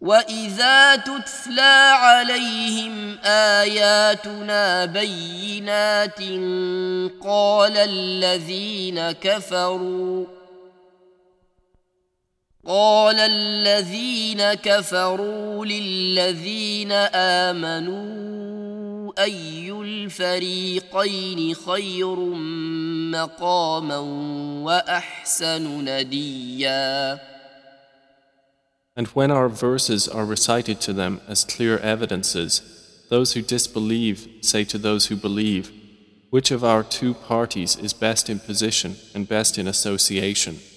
وإذا تتلى عليهم آياتنا بينات قال الذين كفروا للذين آمنوا أي الفريقين خير مقاما وأحسن نديا. And when our verses are recited to them as clear evidences, those who disbelieve say to those who believe, which of our two parties is best in position and best in association?